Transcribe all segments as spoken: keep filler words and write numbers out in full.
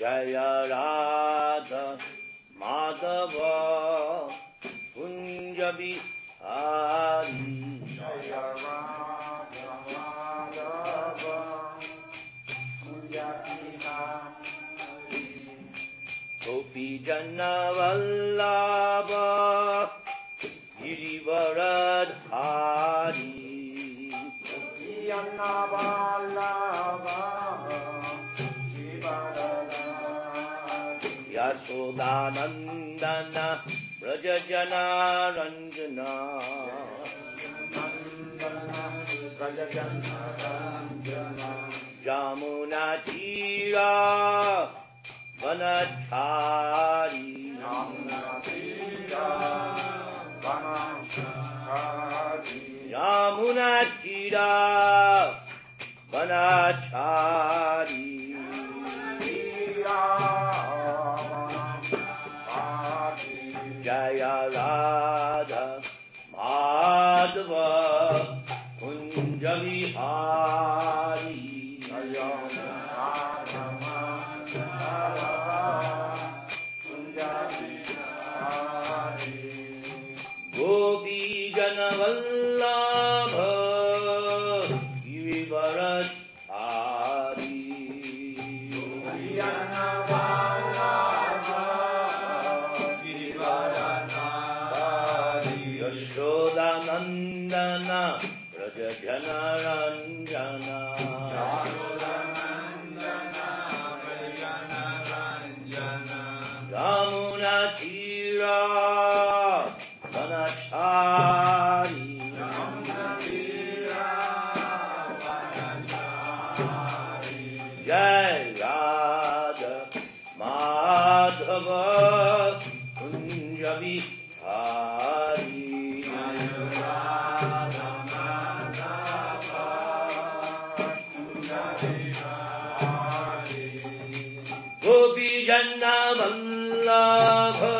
Jaya Radha Madhava Kunja Bihari Jaya Radha Madhava Kunja Bihari Gopi Jana Vallabha Girivaradhari Gopi Jana Vallabha Girivaradhari Yashodanandana Brajajana Ranjana Brajajana Ranjana Jamuna Tira Vanachari Yamuna Tira Vanachari Yamuna Tira Vanachari Jaya Radha Madhava Kunja Bihari Jaya Radha Madhava Kunja Bihari Gopi Jana Vallabha Girivaradhari Gopi Jana Vallabha Girivaradhari Yashodanandana Brajajana Ranjana Yashodanandana Brajajana Ranjana Yamuna Tira Vanachari Yamuna Tira Vanachari Jai Radha Madhava Kunja Bihari Jaya Radha Madhava Kunja Bihari Gopi Jana Vallabha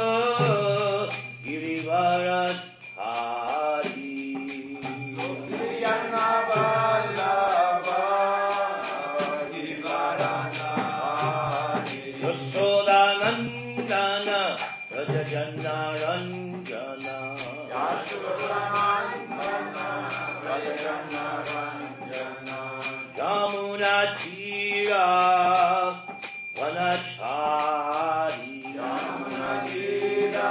Girivaradhari Gopi Jana Vallabha Girivaradhari Yashodanandana Brajajana Ranjana Yashodanandana Brajajana Ranjana Yamuna Tira Vanachari Yamuna Tira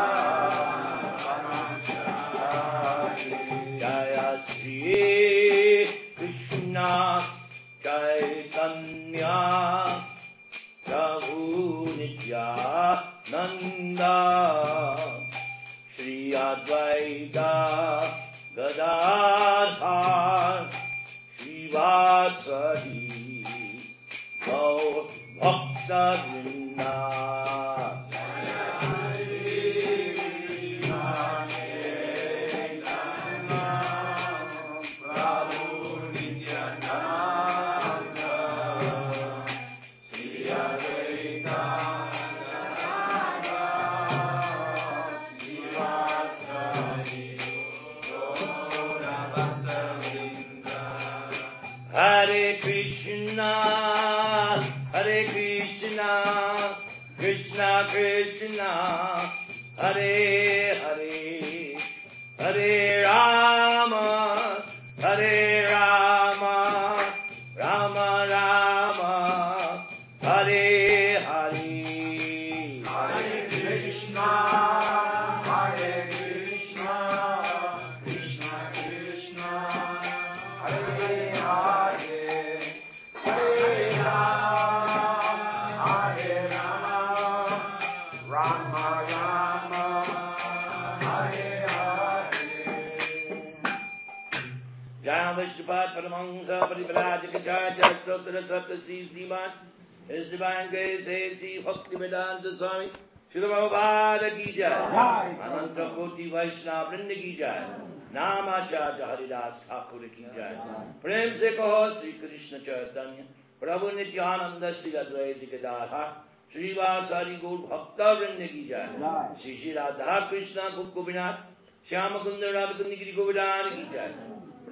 Vanachari Jaya Sri Krishna Chaitanya Prabhu Nityananda Shri Advaita Gadadhar Shivasari Gaur Bhakta Vrinda Hare Krishna, Hare Krishna, Krishna Krishna, Hare Hare, Hare Rama, Hare Rama, Rama Rama, Hare Hare. Hare Krishna, Hare Krishna, Krishna Krishna, Hare Hare, Hare Rama, Hare Rama, Rama Rama, Hare Hare. Jaya Vishnupad Paramahansa Paripurajaka Jaya Jaya Stotra Satya Sri Sriman His Divine Grace A C Bhakti Vedanta Swami Srila Prabhupada Ki Jai Ananta Koti Vaishnava Vrinda Ki Jai Namacharya Haridas Thakur Ki Jai Prem Se Kaho Sri Krishna Chaitanya Prabhu Nityananda Sri Advaita Gadadhar Srivasari Gaur Bhakta Vrinda Ki Jai Sri Sri Radha Krishna Gopinath Shyama Kunda Radha Kundi Giri Govardhana Ki Jai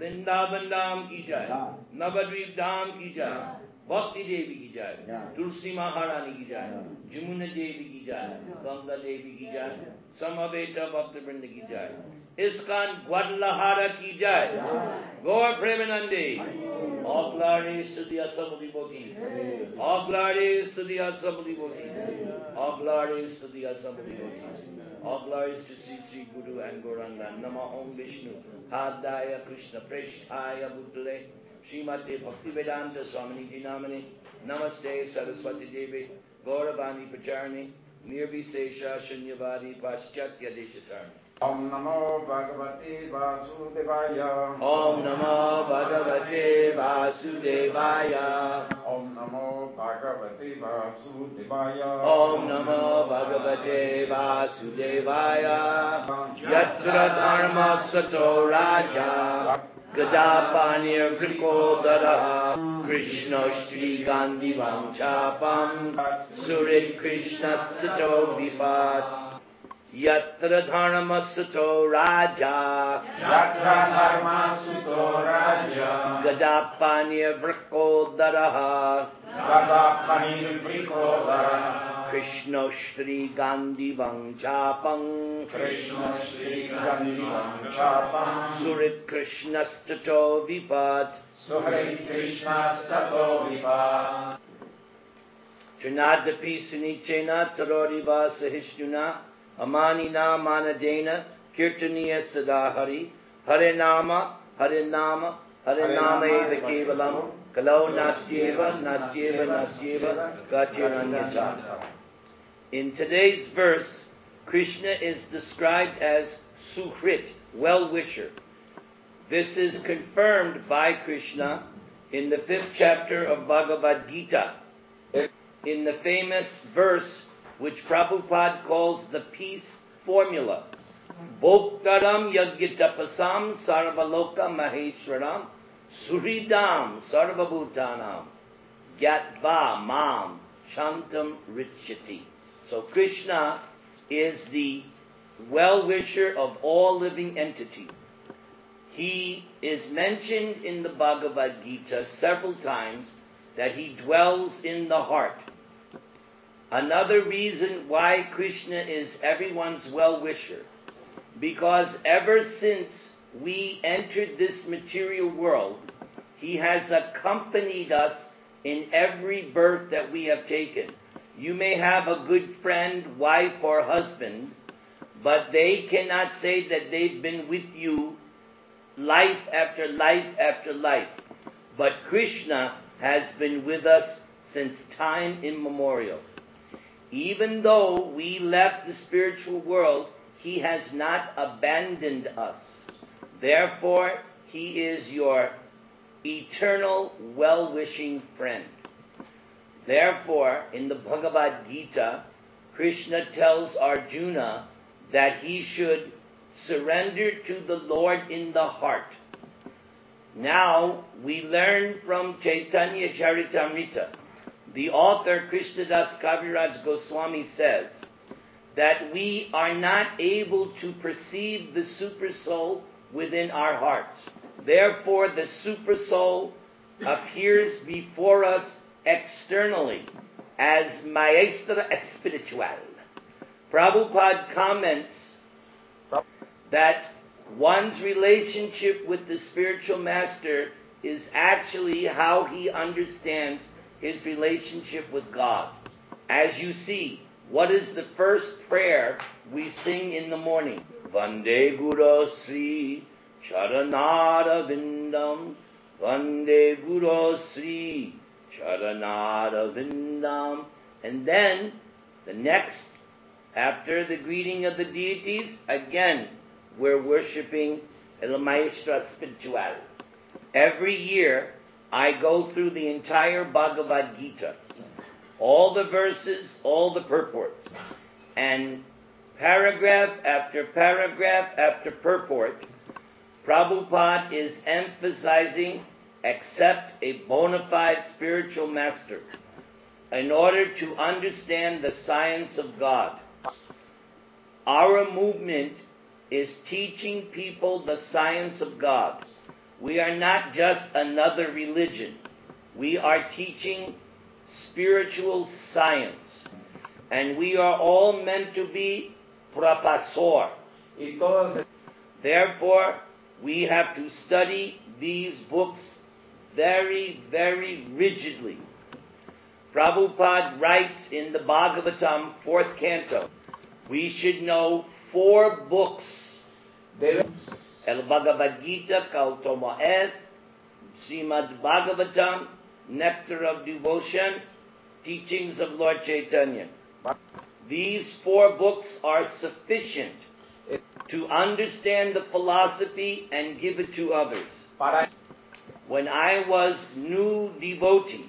Vrindavan Dham ki jai, Navadvip Dham ki jai, Bhakti Devi ki jai, Tulsi Maharani ki jai, Jamuna Devi ki jai, Ganga Devi ki jai, Samaveta Bhakti Vrinda ki jai, ISKCON Guadalajara ki jai, Gaur Premanande, all glories to the Assembly devotees, all glories to the Assembly devotees, all glories to the Assembly devotees, all glories to Sri Sri Guru and Gauranga. Nama Om Vishnu, Hadaya Krishna Preshaya Bhutale, Srimate Bhaktivedanta Swaminiti Namani, Namaste Saraswati Devi, Gauravani Pacharni, Nirvisesha Shunyavadi Paschatya Deshatarni. Om Namo Bhagavate Vasudevaya. Om Namo Bhagavate Vasudevaya. Om Namo Bhagavate Vasudevaya. Om Namo Bhagavate Vasudevaya. Yatra Dharma Sato Raja Gadapanir Vrikodara Krishna Shri Gandhi Vanchapam Surit Krishna Sato Vipat Yatra Dharma Sato Raja Yatra Dharma Sato Raja Gadapanir Vrikodara Gadapanir Vrikodara Krishna Shri Gandhi Vanchapam Krishna Shri Gandhi Vanchapam Surit Krishna Stato Vipat Surit Krishna Stato Vipat Trinadapi Sunichena Taroriva Sahishnuna Amanina Manadena Kirtaniya Sadahari Hare Nama Hare Nama Hare Nama Eva Kevalam Kalau Nastyeva Nastyeva Nastyeva Gatiranyata. In today's verse, Krishna is described as Suhrit, well-wisher. This is confirmed by Krishna in the fifth chapter of Bhagavad Gita, in the famous verse which Prabhupada calls the peace formula. Bhoktaram Yagyatapasam Sarvaloka Maheshwaram Suridam Sarvabhutanam Gyatva Mam Shantam Richati. So Krishna is the well-wisher of all living entities. He is mentioned in the Bhagavad Gita several times that he dwells in the heart. Another reason why Krishna is everyone's well-wisher, because ever since we entered this material world, he has accompanied us in every birth that we have taken. You may have a good friend, wife, or husband, but they cannot say that they've been with you life after life after life. But Krishna has been with us since time immemorial. Even though we left the spiritual world, he has not abandoned us. Therefore, he is your eternal well-wishing friend. Therefore, in the Bhagavad Gita, Krishna tells Arjuna that he should surrender to the Lord in the heart. Now, we learn from Chaitanya Charitamrita, the author Krishnadas Kaviraj Goswami says that we are not able to perceive the super soul within our hearts. Therefore, the super soul appears before us externally as maestra espiritual. Prabhupada comments that one's relationship with the spiritual master is actually how he understands his relationship with God. As you see, what is the first prayer we sing in the morning? Vande Guru Sri Charanara Vindam Vande Guru Sri Charanara Vindam. And then, the next, after the greeting of the deities, again, we're worshipping El Maestra Spiritual. Every year, I go through the entire Bhagavad Gita, all the verses, all the purports, and paragraph after paragraph after purport, Prabhupada is emphasizing accept a bona fide spiritual master in order to understand the science of God. Our movement is teaching people the science of God. We are not just another religion. We are teaching spiritual science. And we are all meant to be profesor. Y todos, Therefore, we have to study these books very, very rigidly. Prabhupada writes in the Bhagavatam, fourth canto, we should know four books. debemos, El Bhagavad Gita, Gautama S, Srimad Bhagavatam, Nectar of Devotion, Teachings of Lord Chaitanya. These four books are sufficient to understand the philosophy and give it to others. para When I was new devotee,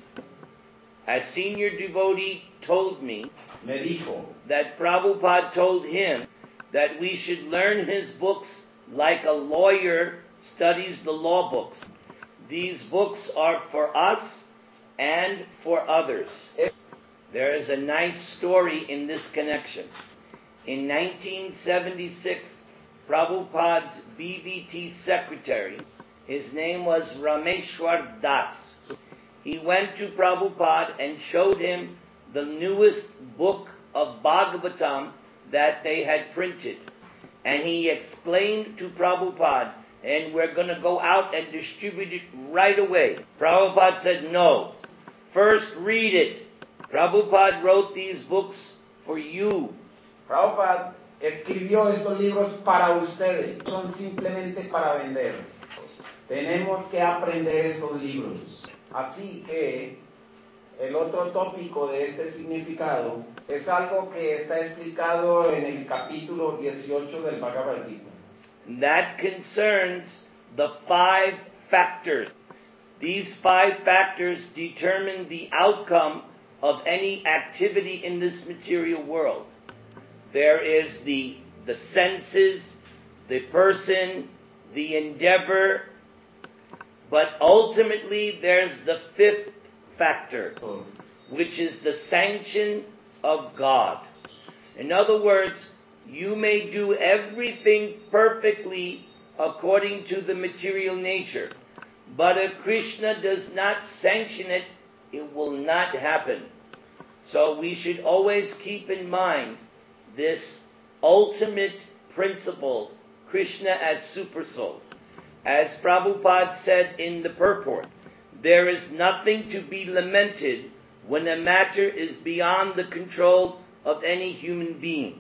a senior devotee told me me dijo that Prabhupada told him that we should learn his books like a lawyer studies the law books. These books are for us and for others. There is a nice story in this connection. In nineteen seventy-six, Prabhupada's B B T secretary, his name was Rameshwar Das. He went to Prabhupada and showed him the newest book of Bhagavatam that they had printed. And he explained to Prabhupada, and we're going to go out and distribute it right away. Prabhupada said, no, first read it. Prabhupada wrote these books for you. Prabhupada escribió estos libros para ustedes, son simplemente para vender. Tenemos que aprender estos libros. Así que el otro tópico de este significado es algo que está explicado en el capítulo dieciocho del Bhagavad Gita. That concerns the five factors. These five factors determine the outcome of any activity in this material world. There is the, the senses, the person, the endeavor, but ultimately there's the fifth factor, which is the sanction of God. In other words, you may do everything perfectly according to the material nature, but if Krishna does not sanction it, it will not happen. So we should always keep in mind this ultimate principle, Krishna as Supersoul. As Prabhupada said in the purport, there is nothing to be lamented when a matter is beyond the control of any human being.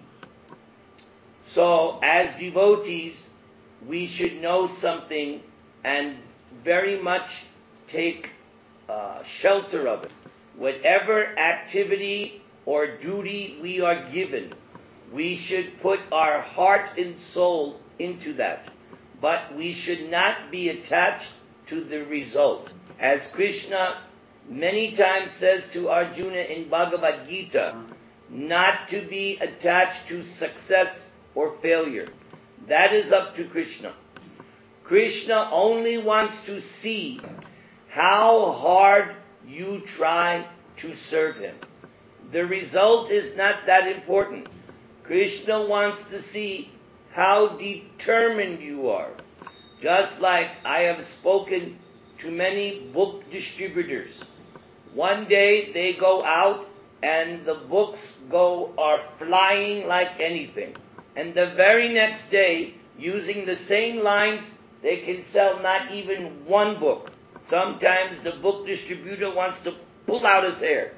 So, as devotees, we should know something and very much take uh, shelter of it. Whatever activity or duty we are given, we should put our heart and soul into that. But we should not be attached to the result. As Krishna many times says to Arjuna in Bhagavad Gita, not to be attached to success or failure. That is up to Krishna. Krishna only wants to see how hard you try to serve him. The result is not that important. Krishna wants to see how determined you are. Just like I have spoken to many book distributors. One day they go out and the books go are flying like anything. And the very next day, using the same lines, they can sell not even one book. Sometimes the book distributor wants to pull out his hair.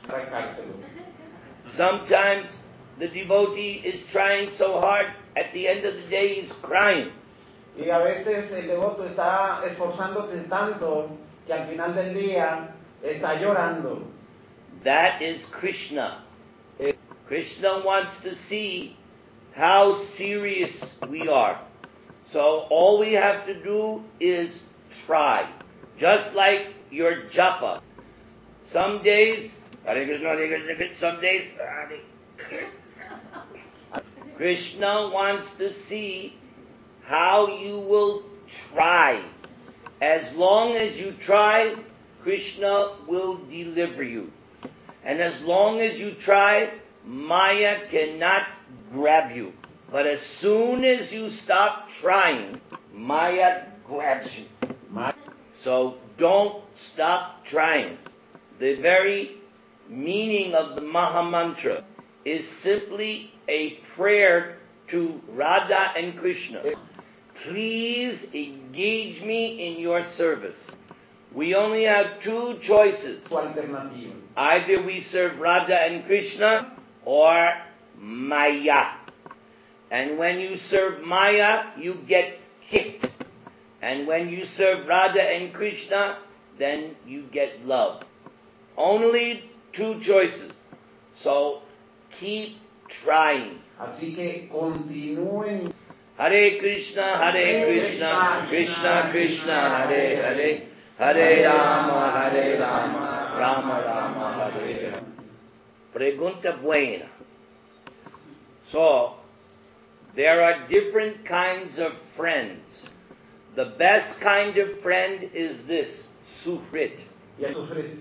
Sometimes the devotee is trying so hard, at the end of the day he's crying. Y a veces el devoto está esforzándose tanto que al final del día está llorando. That is Krishna. Krishna wants to see how serious we are. So all we have to do is try. Just like your japa. Some days, Hare Krishna, Hare Krishna, some days, Krishna wants to see how you will try. As long as you try, Krishna will deliver you. And as long as you try, Maya cannot grab you. But as soon as you stop trying, Maya grabs you. So don't stop trying. The very meaning of the Maha Mantra is simply a prayer to Radha and Krishna. Please engage me in your service. We only have two choices. Either we serve Radha and Krishna or Maya. And when you serve Maya, you get kicked. And when you serve Radha and Krishna, then you get love. Only two choices. So keep trying. Así que continúen. Hare Krishna, Hare Krishna, Krishna Krishna, Hare Hare, Hare Rama, Hare Rama, Rama Rama, Hare Hare. Pregunta buena. So, there are different kinds of friends. The best kind of friend is this, Suhrit. Yes, Suhrit.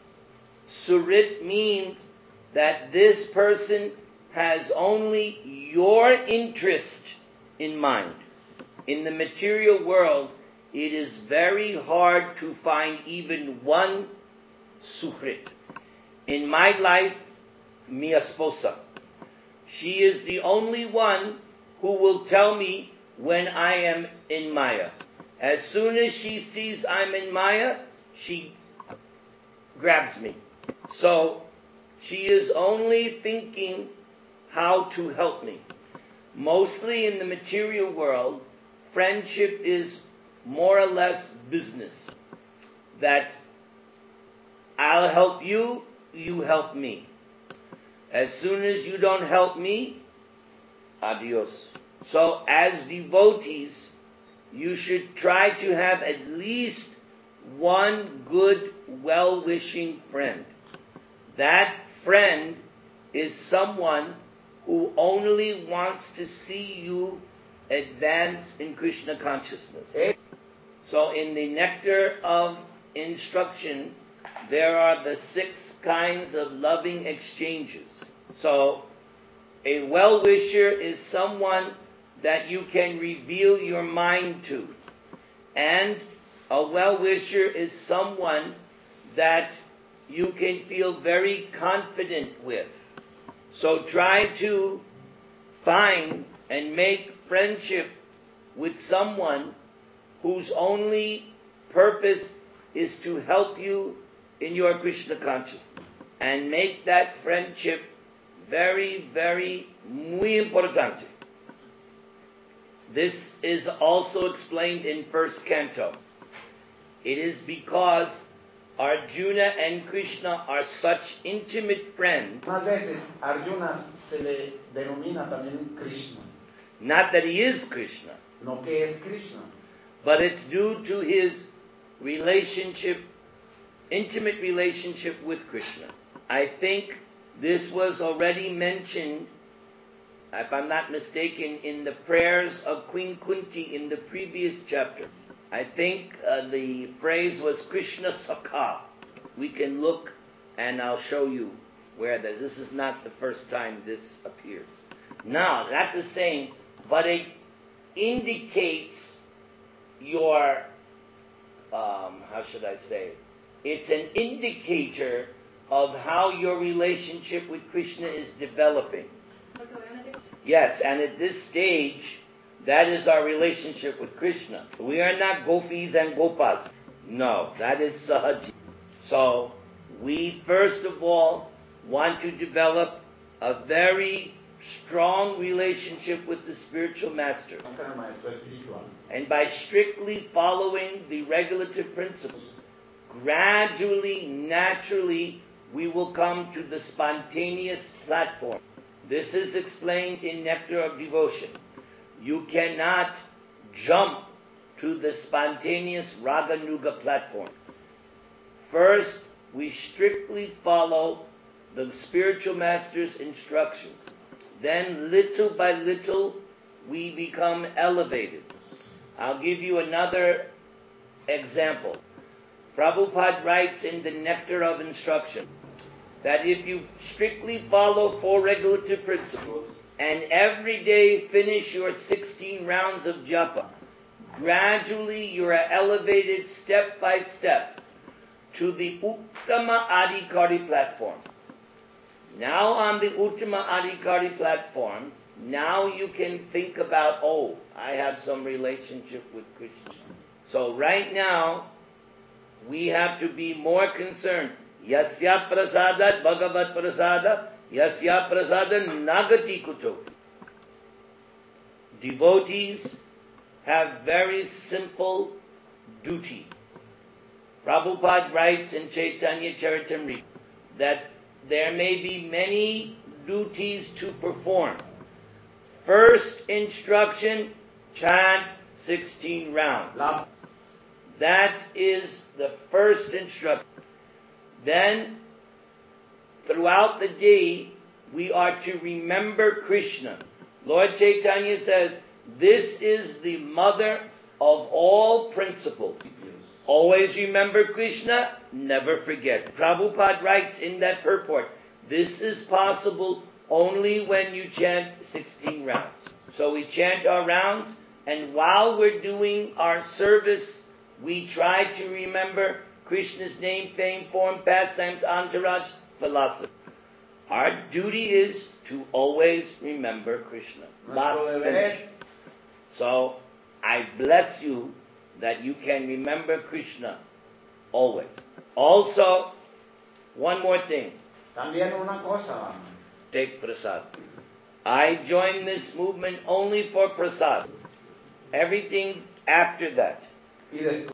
Suhrit means that this person has only your interest in mind. In the material world, it is very hard to find even one Suhrit. In my life, mi esposa. She is the only one who will tell me when I am in Maya. As soon as she sees I'm in Maya, she grabs me. So, she is only thinking how to help me. Mostly in the material world, friendship is more or less business. That I'll help you, you help me. As soon as you don't help me, adios. So as devotees, you should try to have at least one good, well-wishing friend. That friend is someone who only wants to see you advance in Krishna consciousness. So in the nectar of instruction, there are the six kinds of loving exchanges. So a well-wisher is someone that you can reveal your mind to. And a well-wisher is someone that you can feel very confident with. So try to find and make friendship with someone whose only purpose is to help you in your Krishna consciousness. And make that friendship very, very, muy importante. This is also explained in first canto. It is because Arjuna and Krishna are such intimate friends. Unas veces Arjuna se le denomina también Krishna. Not that he is Krishna. No que es Krishna. But it's due to his relationship, intimate relationship with Krishna. I think this was already mentioned, if I'm not mistaken, in the prayers of Queen Kunti in the previous chapter. I think uh, the phrase was Krishna Sakha. We can look and I'll show you where that is. This is not the first time this appears. Now, not the same, but it indicates your, um, how should I say it? It's an indicator of how your relationship with Krishna is developing. Yes, and at this stage, that is our relationship with Krishna. We are not gopis and gopas. No, that is sahaji. So, we first of all want to develop a very strong relationship with the spiritual master. And by strictly following the regulative principles, gradually, naturally, we will come to the spontaneous platform. This is explained in Nectar of Devotion. You cannot jump to the spontaneous Raganuga platform. First, we strictly follow the spiritual master's instructions. Then, little by little, we become elevated. I'll give you another example. Prabhupada writes in the Nectar of Instruction that if you strictly follow four regulative principles and every day finish your sixteen rounds of japa, gradually you are elevated step by step to the Uttama Adhikari platform. Now on the Uttama Adhikari platform, now you can think about, oh, I have some relationship with Krishna. So right now, we have to be more concerned. Yasya prasadat bhagavat prasada, yasya prasada nagati kuto. Devotees have very simple duty. Prabhupada writes in Chaitanya Charitamrita that there may be many duties to perform. First instruction, chant sixteen rounds. That is the first instruction. Then, throughout the day, we are to remember Krishna. Lord Chaitanya says, this is the mother of all principles. Always remember Krishna, never forget. Prabhupada writes in that purport, this is possible only when you chant sixteen rounds. So we chant our rounds, and while we're doing our service, we try to remember Krishna's name, fame, form, pastimes, entourage, philosophy. Our duty is to always remember Krishna. Last finish. So, I bless you that you can remember Krishna always. Also, one more thing. También una cosa. Take prasad. I joined this movement only for prasad. Everything after that